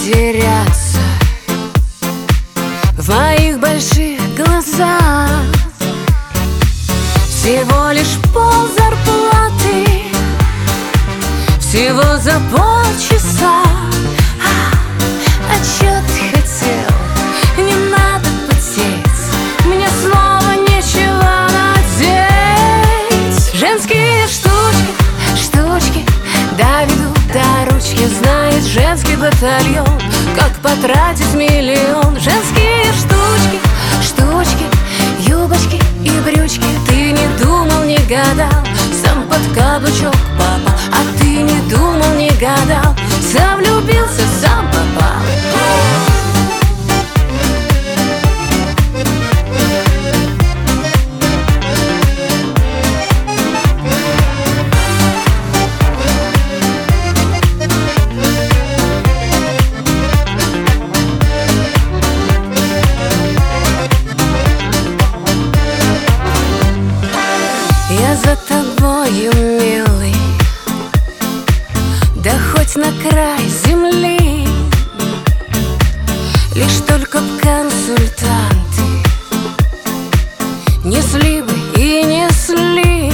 потеряться в моих больших глазах. Всего лишь пол зарплаты, всего за полчаса. А чё ты хотел? Не надо потеть, мне снова нечего надеть. Женские штучки, штучки доведут до ручки. Знает женский батальон, как потратить миллион. Женские штучки, штучки, юбочки и брючки. Ты не думал, не гадал, сам под каблучок попал. А ты не думал, не гадал, сам влюбился, сам попал. Я за тобою, милый, да хоть на край земли. Лишь только б консультанты несли бы и несли.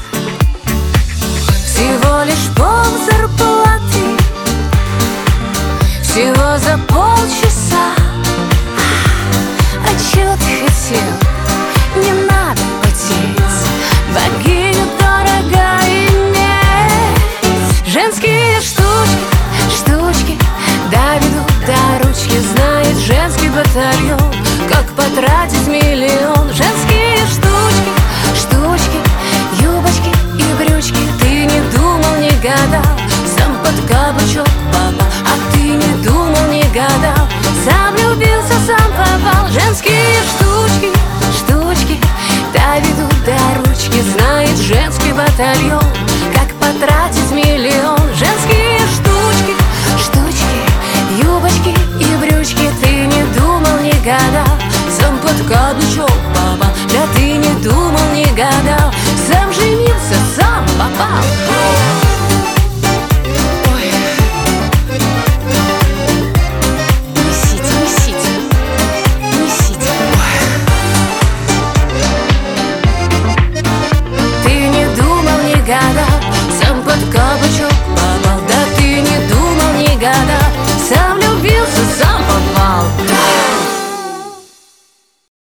Всего лишь пол зарплаты, всего за полчаса. А чё ты хотел? Не надо потеть, богиню дорого иметь. Женские штучки, штучки доведут до ручки. Знает женский батальон, как потратить миллион. Женские штучки, штучки, юбочки и брючки. Ты не думал, не гадал, сам под каблучок попал. А ты не думал, не гадал, сам влюбился, сам попал. Женские штучки, штучки доведут до ручки. Знает женский батальон, как потратить миллион. Женские штучки, штучки, юбочки и брючки. Ты не думал, не гадал, сам под каблучок попал. Да ты не думал, не гадал, сам женился, сам попал. Гадал, сам под каблучок попал. Да ты не думал, не гадал,